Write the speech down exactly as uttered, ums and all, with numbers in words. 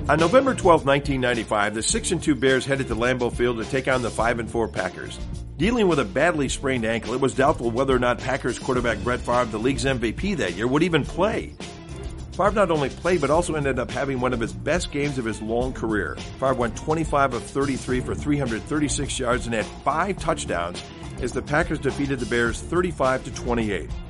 On November twelfth, nineteen ninety-five, the six and two Bears headed to Lambeau Field to take on the five and four Packers. Dealing with a badly sprained ankle, it was doubtful whether or not Packers quarterback Brett Favre, the league's M V P that year, would even play. Favre not only played, but also ended up having one of his best games of his long career. Favre went twenty-five of thirty-three for three hundred thirty-six yards and had five touchdowns as the Packers defeated the Bears thirty-five to twenty-eight.